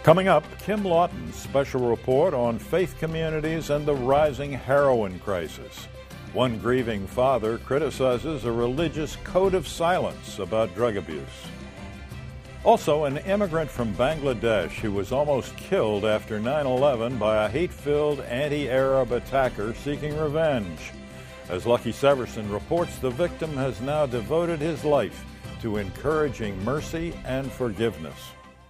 Coming up, Kim Lawton's special report on faith communities and the rising heroin crisis. One grieving father criticizes a religious code of silence about drug abuse. Also, an immigrant from Bangladesh who was almost killed after 9/11 by a hate-filled anti-Arab attacker seeking revenge. As Lucky Severson reports, the victim has now devoted his life to encouraging mercy and forgiveness.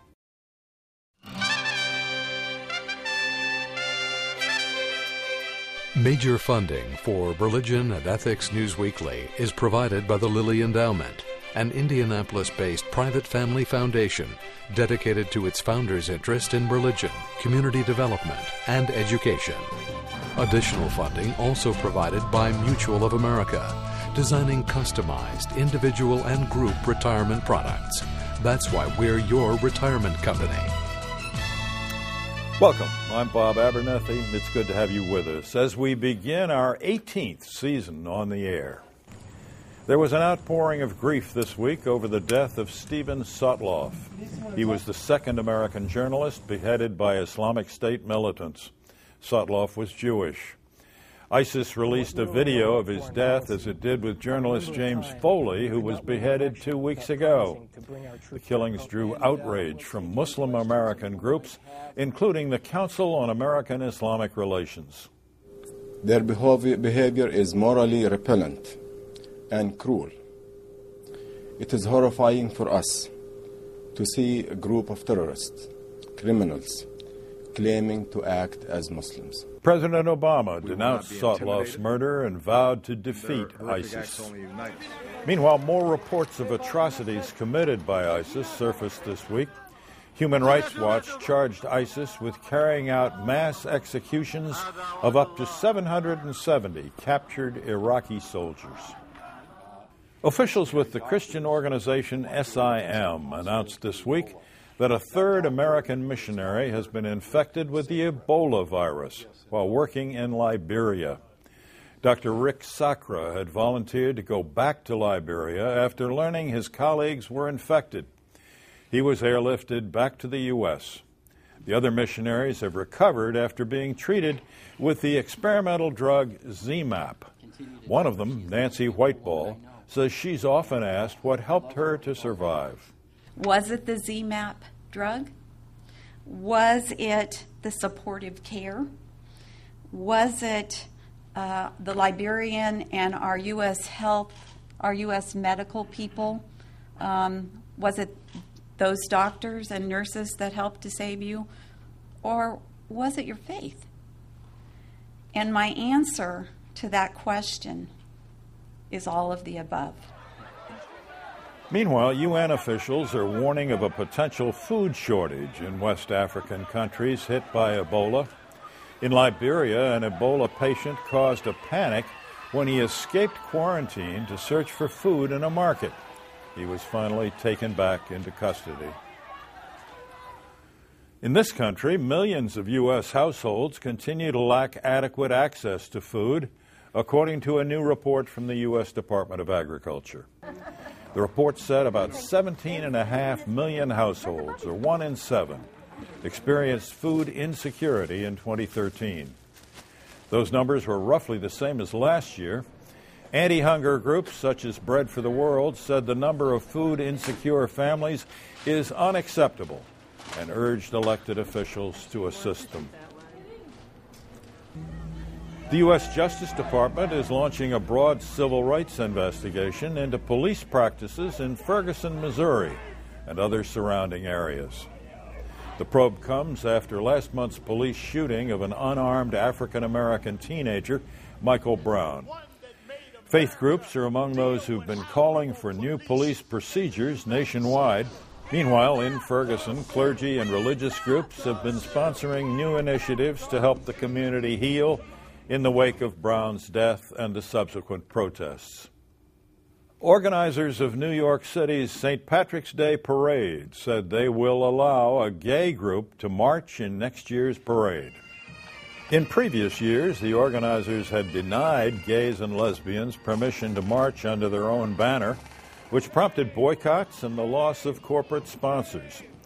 Major funding for Religion and Ethics News Weekly is provided by the Lilly Endowment, an Indianapolis-based private family foundation dedicated to its founders' interest in religion, community development, and education. Additional funding also provided by Mutual of America, designing customized individual and group retirement products. That's why we're your retirement company. Welcome. I'm Bob Abernethy. It's good to have you with us as we begin our 18th season on the air. There was an outpouring of grief this week over the death of Steven Sotloff. He was the second American journalist beheaded by Islamic State militants. Sotloff was Jewish. ISIS released a video of his death, as it did with journalist James Foley, who was beheaded 2 weeks ago. The killings drew outrage from Muslim American groups, including the Council on American Islamic Relations. Their behavior is morally repellent and cruel. It is horrifying for us to see a group of terrorists, criminals, claiming to act as Muslims. President Obama denounced Sotloff's murder and vowed to defeat ISIS. Meanwhile, more reports of atrocities committed by ISIS surfaced this week. Human Rights Watch charged ISIS with carrying out mass executions of up to 770 captured Iraqi soldiers. Officials with the Christian organization SIM announced this week that a third American missionary has been infected with the Ebola virus while working in Liberia. Dr. Rick Sacra had volunteered to go back to Liberia after learning his colleagues were infected. He was airlifted back to the U.S. The other missionaries have recovered after being treated with the experimental drug ZMapp. One of them, Nancy Whiteball, says she's often asked what helped her to survive. Was it the ZMapp drug? Was it the supportive care? Was it the Liberian and our U.S. medical people? Was it those doctors and nurses that helped to save you? Or was it your faith? And my answer to that question is all of the above. Meanwhile, UN officials are warning of a potential food shortage in West African countries hit by Ebola. In Liberia, an Ebola patient caused a panic when he escaped quarantine to search for food in a market. He was finally taken back into custody. In this country, millions of U.S. households continue to lack adequate access to food, according to a new report from the U.S. Department of Agriculture. The report said about 17.5 million households, or 1 in 7, experienced food insecurity in 2013. Those numbers were roughly the same as last year. Anti-hunger groups such as Bread for the World said the number of food insecure families is unacceptable and urged elected officials to assist them. The U.S. Justice Department is launching a broad civil rights investigation into police practices in Ferguson, Missouri, and other surrounding areas. The probe comes after last month's police shooting of an unarmed African-American teenager, Michael Brown. Faith groups are among those who've been calling for new police procedures nationwide. Meanwhile, in Ferguson, clergy and religious groups have been sponsoring new initiatives to help the community heal in the wake of Brown's death and the subsequent protests. Organizers of New York City's St. Patrick's Day Parade said they will allow a gay group to march in next year's parade. In previous years, the organizers had denied gays and lesbians permission to march under their own banner, which prompted boycotts and the loss of corporate sponsors.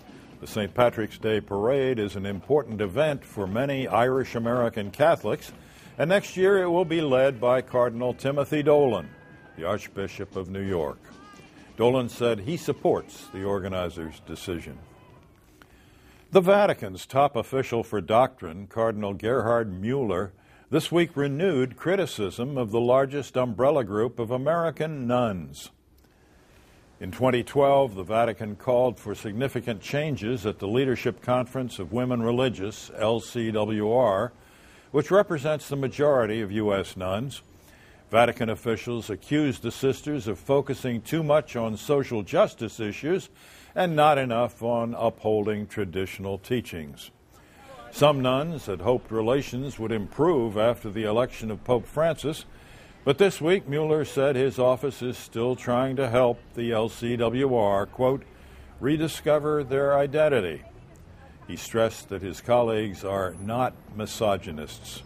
The St. Patrick's Day Parade is an important event for many Irish American Catholics, and next year it will be led by Cardinal Timothy Dolan, the Archbishop of New York. Dolan said he supports the organizers' decision. The Vatican's top official for doctrine, Cardinal Gerhard Mueller, this week renewed criticism of the largest umbrella group of American nuns. In 2012, the Vatican called for significant changes at the Leadership Conference of Women Religious, LCWR, which represents the majority of U.S. nuns. Vatican officials accused the sisters of focusing too much on social justice issues and not enough on upholding traditional teachings. Some nuns had hoped relations would improve after the election of Pope Francis, but this week Mueller said his office is still trying to help the LCWR, quote, rediscover their identity. He stressed that his colleagues are not misogynists.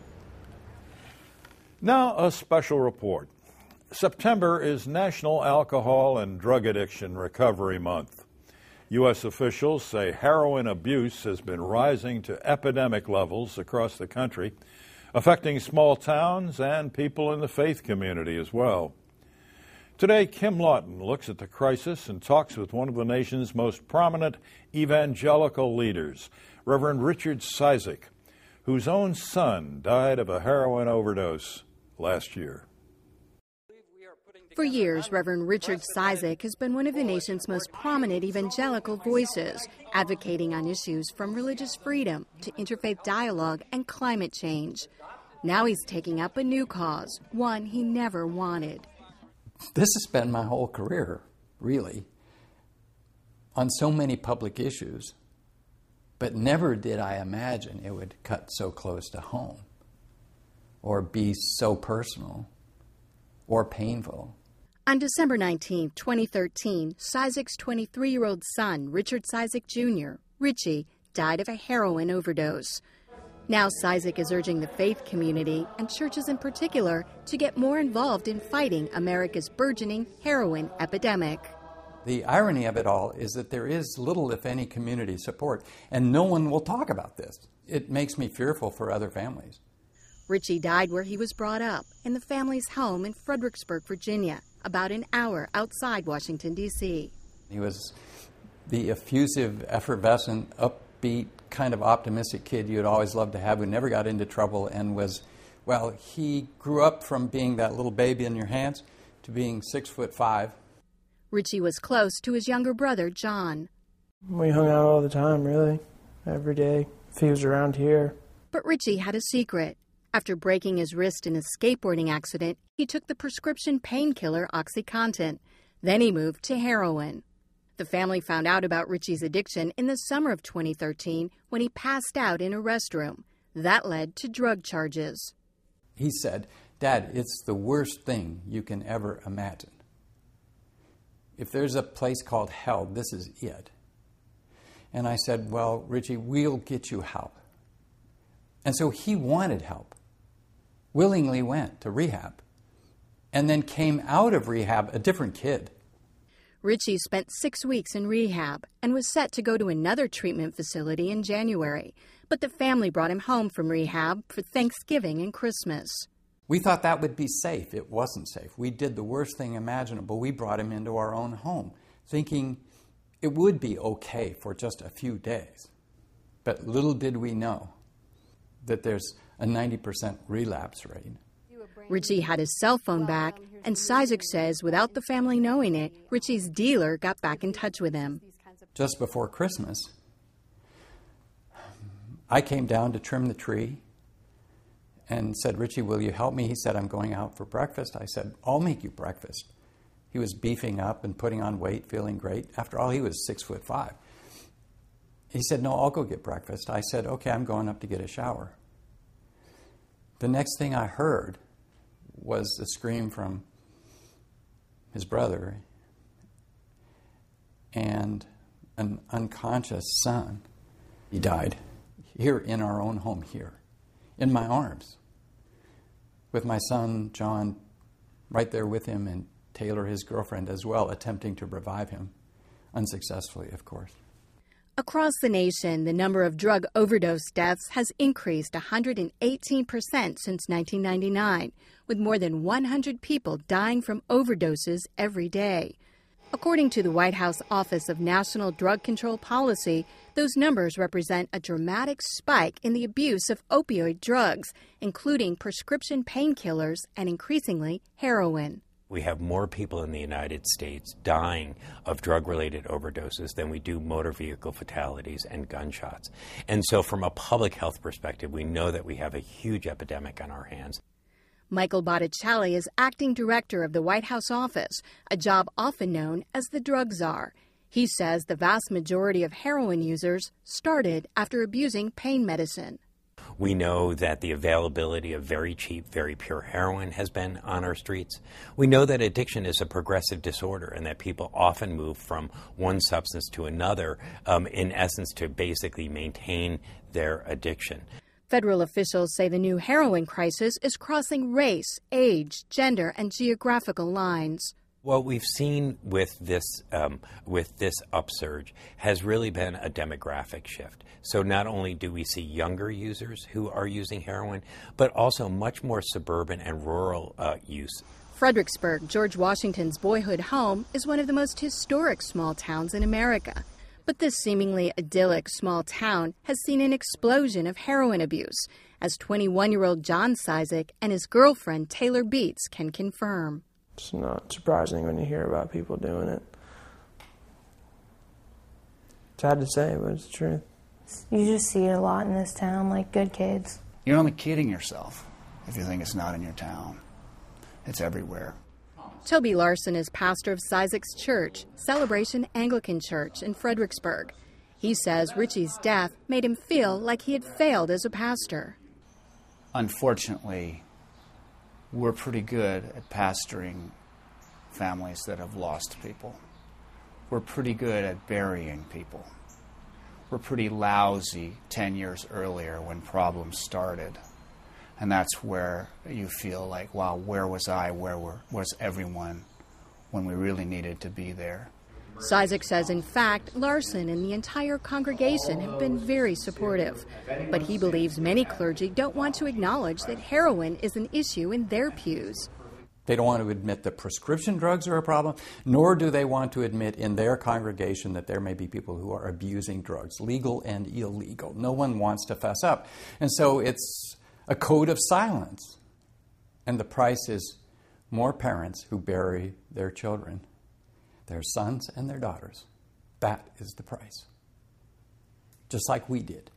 Now a special report. September is National Alcohol and Drug Addiction Recovery Month. U.S. officials say heroin abuse has been rising to epidemic levels across the country, affecting small towns and people in the faith community as well. Today, Kim Lawton looks at the crisis and talks with one of the nation's most prominent evangelical leaders, Reverend Richard Cizik, whose own son died of a heroin overdose last year. For years, Reverend Richard Cizik has been one of the nation's most prominent evangelical voices, advocating on issues from religious freedom to interfaith dialogue and climate change. Now he's taking up a new cause, one he never wanted. This has been my whole career, really, on so many public issues, but never did I imagine it would cut so close to home or be so personal or painful. On December 19, 2013, Cizik's 23-year-old son, Richard Cizik Jr., Richie, died of a heroin overdose. Now Cizik is urging the faith community, and churches in particular, to get more involved in fighting America's burgeoning heroin epidemic. The irony of it all is that there is little, if any, community support, and no one will talk about this. It makes me fearful for other families. Richie died where he was brought up, in the family's home in Fredericksburg, Virginia, about an hour outside Washington, D.C. He was the effusive, effervescent, upbeat, kind of optimistic kid you'd always loved to have, who never got into trouble and was, well, he grew up from being that little baby in your hands to being 6'5". Richie was close to his younger brother, John. We hung out all the time, really, every day, if he was around here. But Richie had a secret. After breaking his wrist in a skateboarding accident, he took the prescription painkiller OxyContin. Then he moved to heroin. The family found out about Richie's addiction in the summer of 2013 when he passed out in a restroom. That led to drug charges. He said, "Dad, it's the worst thing you can ever imagine. If there's a place called hell, this is it." And I said, "Well, Richie, we'll get you help." And so he wanted help, willingly went to rehab, and then came out of rehab a different kid. Richie spent 6 weeks in rehab and was set to go to another treatment facility in January, but the family brought him home from rehab for Thanksgiving and Christmas. We thought that would be safe. It wasn't safe. We did the worst thing imaginable. We brought him into our own home, thinking it would be okay for just a few days. But little did we know that there's a 90% relapse rate. Richie had his cell phone back, and Cizik says without the family knowing it, Richie's dealer got back in touch with him. Just before Christmas, I came down to trim the tree and said, "Richie, will you help me?" He said, "I'm going out for breakfast." I said, "I'll make you breakfast." He was beefing up and putting on weight, feeling great. After all, he was 6'5". He said, "No, I'll go get breakfast." I said, "Okay, I'm going up to get a shower." The next thing I heard was a scream from his brother and an unconscious son. He died here in our own home here, in my arms, with my son, John, right there with him, and Taylor, his girlfriend, as well, attempting to revive him. Unsuccessfully, of course. Across the nation, the number of drug overdose deaths has increased 118% since 1999, with more than 100 people dying from overdoses every day. According to the White House Office of National Drug Control Policy, those numbers represent a dramatic spike in the abuse of opioid drugs, including prescription painkillers and increasingly heroin. We have more people in the United States dying of drug-related overdoses than we do motor vehicle fatalities and gunshots. And so from a public health perspective, we know that we have a huge epidemic on our hands. Michael Botticelli is acting director of the White House office, a job often known as the drug czar. He says the vast majority of heroin users started after abusing pain medicine. We know that the availability of very cheap, very pure heroin has been on our streets. We know that addiction is a progressive disorder and that people often move from one substance to another, in essence, to basically maintain their addiction. Federal officials say the new heroin crisis is crossing race, age, gender, and geographical lines. What we've seen with this upsurge has really been a demographic shift. So not only do we see younger users who are using heroin, but also much more suburban and rural use. Fredericksburg, George Washington's boyhood home, is one of the most historic small towns in America. But this seemingly idyllic small town has seen an explosion of heroin abuse, as 21-year-old John Cizik and his girlfriend Taylor Beats can confirm. It's not surprising when you hear about people doing it. It's sad to say, but it's the truth. You just see it a lot in this town, like good kids. You're only kidding yourself if you think it's not in your town. It's everywhere. Toby Larson is pastor of Cizik's church, Celebration Anglican Church in Fredericksburg. He says Richie's death made him feel like he had failed as a pastor. Unfortunately, we're pretty good at pastoring families that have lost people. We're pretty good at burying people. We're pretty lousy 10 years earlier when problems started. And that's where you feel like, wow, where was I? Where was everyone when we really needed to be there? Cizik says, in fact, Larson and the entire congregation have been very supportive. But he believes many clergy don't want to acknowledge that heroin is an issue in their pews. They don't want to admit that prescription drugs are a problem, nor do they want to admit in their congregation that there may be people who are abusing drugs, legal and illegal. No one wants to fess up. And so it's a code of silence. And the price is more parents who bury their children, their sons and their daughters. That is the price. Just like we did.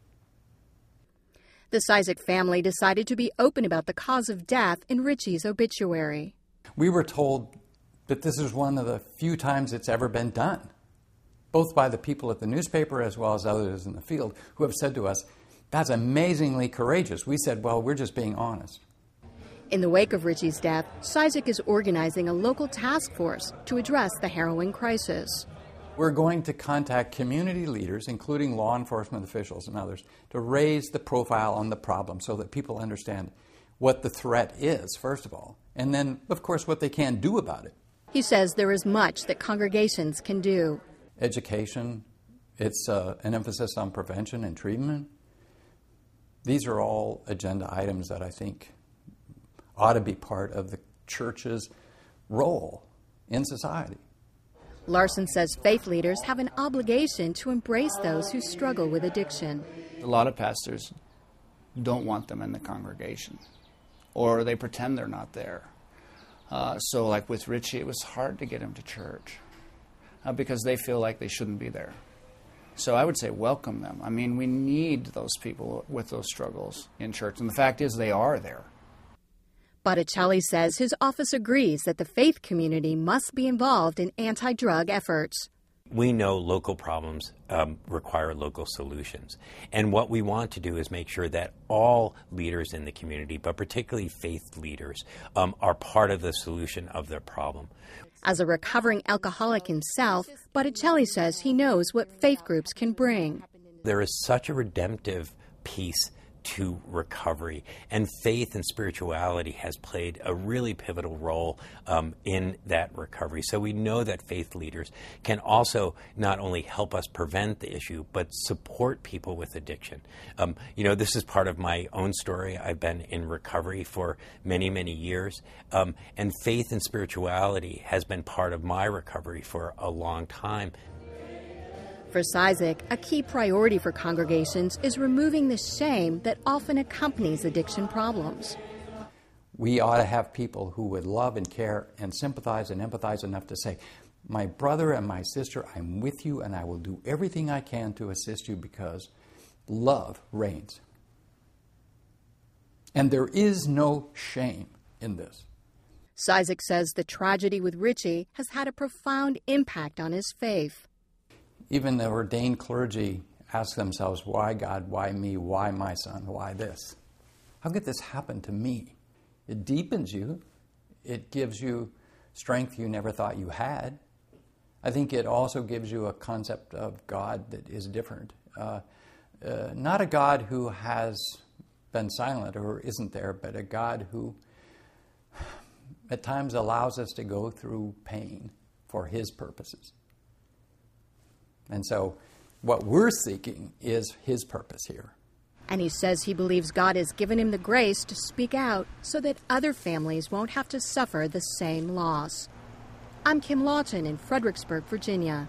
The Cizik family decided to be open about the cause of death in Richie's obituary. We were told that this is one of the few times it's ever been done, both by the people at the newspaper as well as others in the field who have said to us, that's amazingly courageous. We said, well, we're just being honest. In the wake of Richie's death, Cizik is organizing a local task force to address the heroin crisis. We're going to contact community leaders, including law enforcement officials and others, to raise the profile on the problem so that people understand what the threat is, first of all, and then, of course, what they can do about it. He says there is much that congregations can do. Education, it's an emphasis on prevention and treatment. These are all agenda items that I think ought to be part of the church's role in society. Larson says faith leaders have an obligation to embrace those who struggle with addiction. A lot of pastors don't want them in the congregation, or they pretend they're not there. So like with Richie, it was hard to get him to church because they feel like they shouldn't be there. So I would say welcome them. I mean, we need those people with those struggles in church. And the fact is they are there. Botticelli says his office agrees that the faith community must be involved in anti-drug efforts. We know local problems require local solutions. And what we want to do is make sure that all leaders in the community, but particularly faith leaders, are part of the solution of their problem. As a recovering alcoholic himself, Botticelli says he knows what faith groups can bring. There is such a redemptive piece to recovery. And faith and spirituality has played a really pivotal role in that recovery. So we know that faith leaders can also not only help us prevent the issue, but support people with addiction. This is part of my own story. I've been in recovery for many, many years. And faith and spirituality has been part of my recovery for a long time. For Cizik, a key priority for congregations is removing the shame that often accompanies addiction problems. We ought to have people who would love and care and sympathize and empathize enough to say, my brother and my sister, I'm with you and I will do everything I can to assist you because love reigns. And there is no shame in this. Cizik says the tragedy with Richie has had a profound impact on his faith. Even the ordained clergy ask themselves, why God, why me, why my son, why this? How could this happen to me? It deepens you. It gives you strength you never thought you had. I think it also gives you a concept of God that is different. Not a God who has been silent or isn't there, but a God who at times allows us to go through pain for His purposes. And so what we're seeking is His purpose here. And he says he believes God has given him the grace to speak out so that other families won't have to suffer the same loss. I'm Kim Lawton in Fredericksburg, Virginia.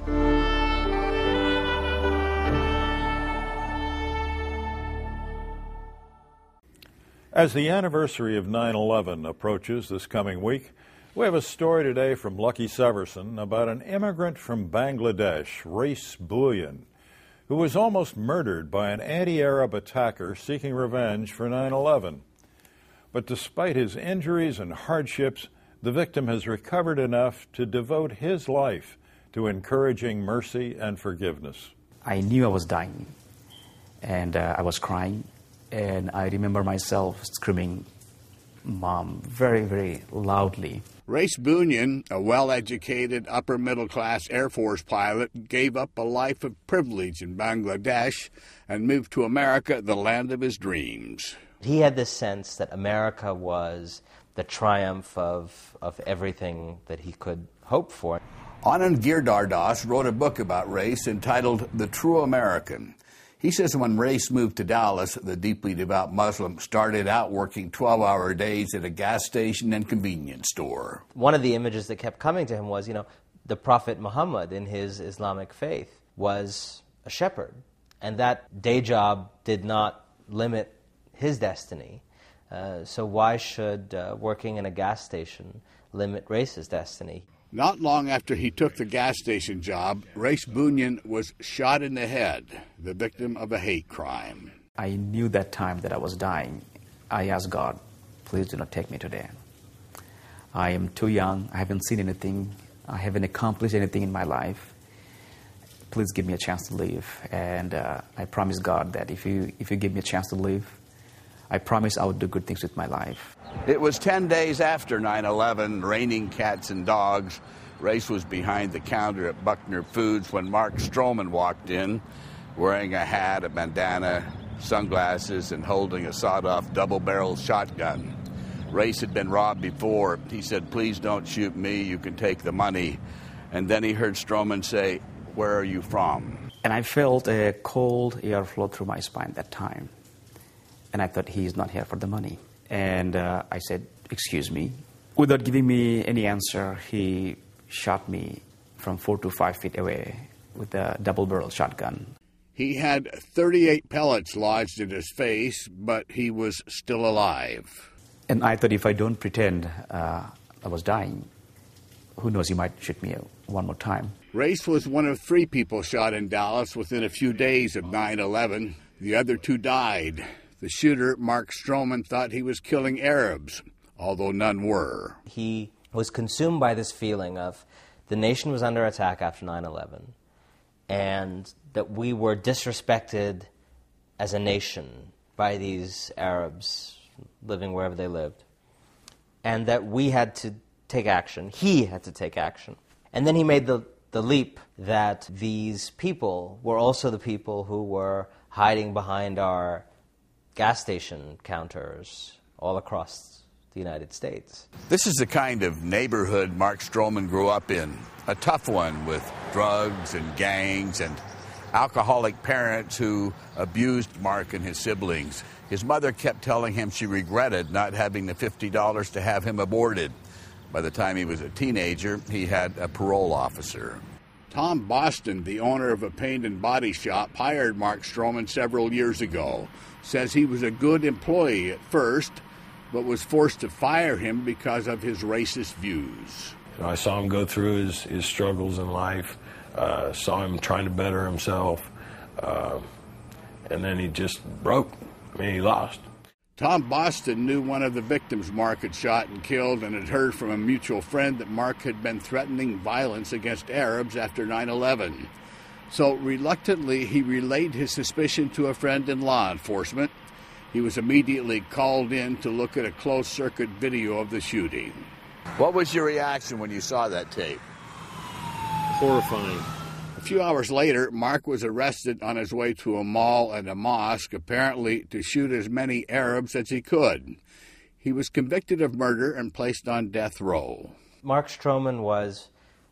As the anniversary of 9/11 approaches this coming week, we have a story today from Lucky Severson about an immigrant from Bangladesh, Race Bhuiyan, who was almost murdered by an anti-Arab attacker seeking revenge for 9/11. But despite his injuries and hardships, the victim has recovered enough to devote his life to encouraging mercy and forgiveness. I knew I was dying, and I was crying, and I remember myself screaming, "Mom," very, very loudly. Race Bhuiyan, a well-educated, upper-middle-class Air Force pilot, gave up a life of privilege in Bangladesh and moved to America, the land of his dreams. He had this sense that America was the triumph of everything that he could hope for. Anand Giridharadas wrote a book about Race entitled The True American. He says when Race moved to Dallas, the deeply devout Muslim started out working 12-hour days at a gas station and convenience store. One of the images that kept coming to him was, the Prophet Muhammad in his Islamic faith was a shepherd. And that day job did not limit his destiny. So why should working in a gas station limit Race's destiny? Not long after he took the gas station job, Race Bhuiyan was shot in the head, the victim of a hate crime. I knew that time that I was dying. I asked God, please do not take me today. I am too young. I haven't seen anything. I haven't accomplished anything in my life. Please give me a chance to live. And I promise God that if you give me a chance to live, I promise I would do good things with my life. It was 10 days after 9/11, raining cats and dogs. Race was behind the counter at Buckner Foods when Mark Stroman walked in, wearing a hat, a bandana, sunglasses, and holding a sawed-off double-barrel shotgun. Race had been robbed before. He said, "Please don't shoot me, you can take the money." And then he heard Stroman say, "Where are you from?" And I felt a cold air flow through my spine that time. And I thought, he's not here for the money. And I said, "Excuse me." Without giving me any answer, he shot me from 4 to 5 feet away with a double-barrel shotgun. He had 38 pellets lodged in his face, but he was still alive. And I thought, if I don't pretend I was dying, who knows, he might shoot me one more time. Race was one of 3 people shot in Dallas within a few days of 9/11. The other 2 died. The shooter, Mark Stroman, thought he was killing Arabs, although none were. He was consumed by this feeling of the nation was under attack after 9/11, and that we were disrespected as a nation by these Arabs living wherever they lived, and that we had to take action. He had to take action. And then he made the leap that these people were also the people who were hiding behind our gas station counters all across the United States. This is the kind of neighborhood Mark Stroman grew up in, a tough one with drugs and gangs and alcoholic parents who abused Mark and his siblings. His mother kept telling him she regretted not having the $50 to have him aborted. By the time he was a teenager, he had a parole officer. Tom Boston, the owner of a paint and body shop, hired Mark Stroman several years ago. Says he was a good employee at first, but was forced to fire him because of his racist views. I saw him go through his struggles in life, saw him trying to better himself, and then he just broke. I mean, he lost. Tom Boston knew one of the victims Mark had shot and killed and had heard from a mutual friend that Mark had been threatening violence against Arabs after 9/11. So reluctantly, he relayed his suspicion to a friend in law enforcement. He was immediately called in to look at a closed-circuit video of the shooting. What was your reaction when you saw that tape? Horrifying. A few hours later, Mark was arrested on his way to a mall and a mosque, apparently to shoot as many Arabs as he could. He was convicted of murder and placed on death row. Mark Stroman was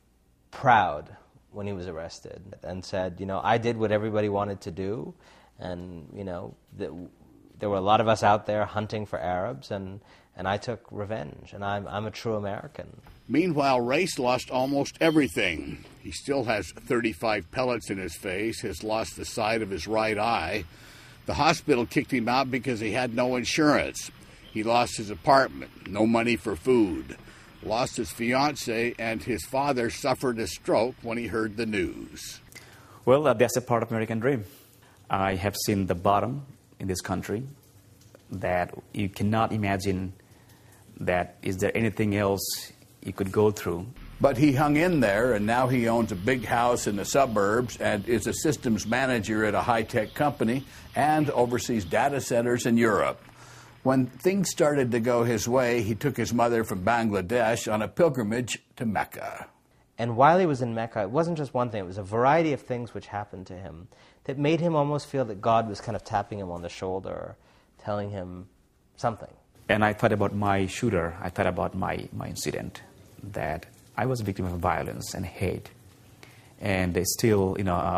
proud when he was arrested and said, I did what everybody wanted to do, and, there were a lot of us out there hunting for Arabs, and I took revenge, and I'm a true American. Meanwhile, Race lost almost everything. He still has 35 pellets in his face, has lost the sight of his right eye. The hospital kicked him out because he had no insurance. He lost his apartment, no money for food, lost his fiancée, and his father suffered a stroke when he heard the news. Well, that's a part of American dream. I have seen the bottom in this country that you cannot imagine that is there anything else you could go through. But he hung in there, and now he owns a big house in the suburbs and is a systems manager at a high-tech company and oversees data centers in Europe. When things started to go his way, he took his mother from Bangladesh on a pilgrimage to Mecca. And while he was in Mecca, it wasn't just one thing, it was a variety of things which happened to him that made him almost feel that God was kind of tapping him on the shoulder, telling him something. And I thought about my shooter, I thought about my incident, that I was a victim of violence and hate. And they still,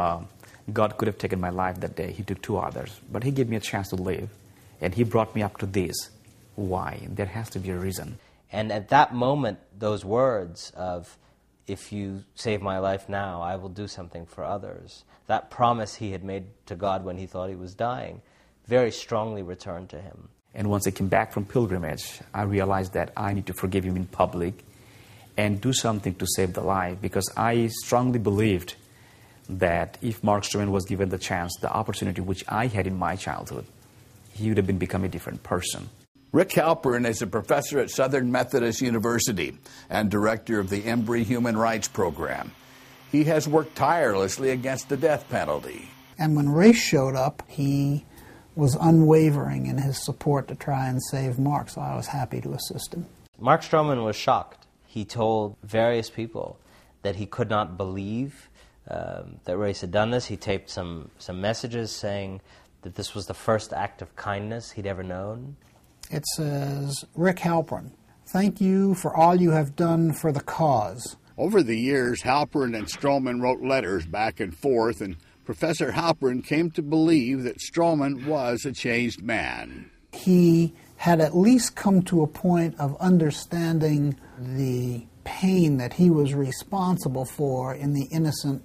God could have taken my life that day. He took 2 others. But he gave me a chance to live. And he brought me up to this. Why? There has to be a reason. And at that moment, those words of, if you save my life now, I will do something for others, that promise he had made to God when he thought he was dying, very strongly returned to him. And once I came back from pilgrimage, I realized that I need to forgive him in public and do something to save the life, because I strongly believed that if Mark Stroman was given the chance, the opportunity which I had in my childhood, he would have become a different person. Rick Halperin is a professor at Southern Methodist University and director of the Embry Human Rights Program. He has worked tirelessly against the death penalty. And when Race showed up, he was unwavering in his support to try and save Mark, so I was happy to assist him. Mark Stroman was shocked. He told various people that he could not believe that Race had done this. He taped some messages saying that this was the first act of kindness he'd ever known. It says, Rick Halperin, thank you for all you have done for the cause. Over the years, Halperin and Stroman wrote letters back and forth, and Professor Halperin came to believe that Stroman was a changed man. He had at least come to a point of understanding the pain that he was responsible for in the innocent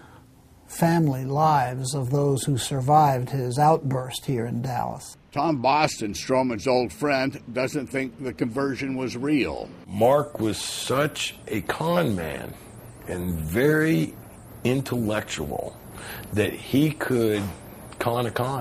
family lives of those who survived his outburst here in Dallas. Tom Boston, Stroman's old friend, doesn't think the conversion was real. Mark was such a con man and very intellectual that he could con a con.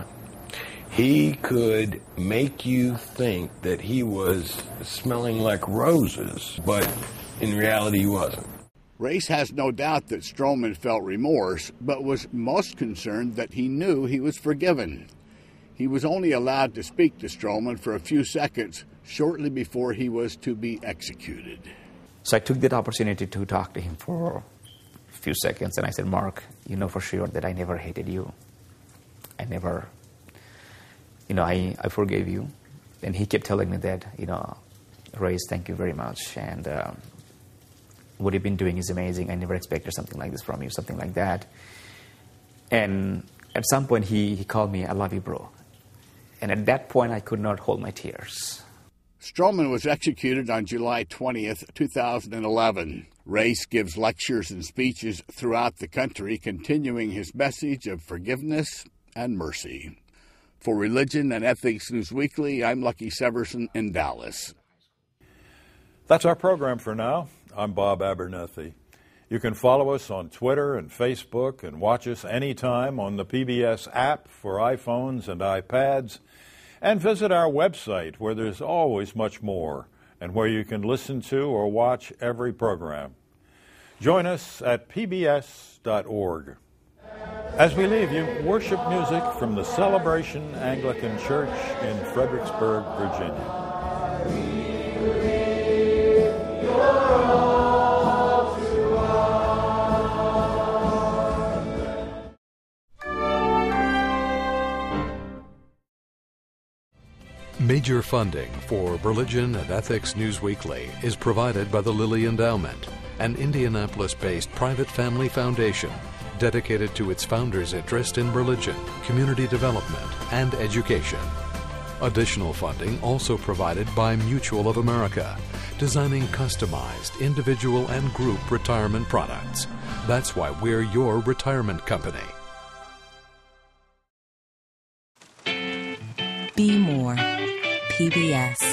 He could make you think that he was smelling like roses, but in reality he wasn't. Race has no doubt that Stroman felt remorse, but was most concerned that he knew he was forgiven. He was only allowed to speak to Stroman for a few seconds shortly before he was to be executed. So I took that opportunity to talk to him for a few seconds, and I said, Mark, you know for sure that I never hated you. I never I forgave you. And he kept telling me that, Race, thank you very much. And what you've been doing is amazing. I never expected something like this from you, something like that. And at some point, he called me, I love you, bro. And at that point, I could not hold my tears. Stroman was executed on July 20th, 2011. Race gives lectures and speeches throughout the country, continuing his message of forgiveness and mercy. For Religion and Ethics News Weekly, I'm Lucky Severson in Dallas. That's our program for now. I'm Bob Abernethy. You can follow us on Twitter and Facebook and watch us anytime on the PBS app for iPhones and iPads, and visit our website where there's always much more and where you can listen to or watch every program. Join us at pbs.org. As we leave you, worship music from the Celebration Anglican Church in Fredericksburg, Virginia. Major funding for Religion and Ethics News Weekly is provided by the Lilly Endowment, an Indianapolis-based private family foundation dedicated to its founders' interest in religion, community development, and education. Additional funding also provided by Mutual of America, designing customized individual and group retirement products. That's why we're your retirement company. Be more. PBS.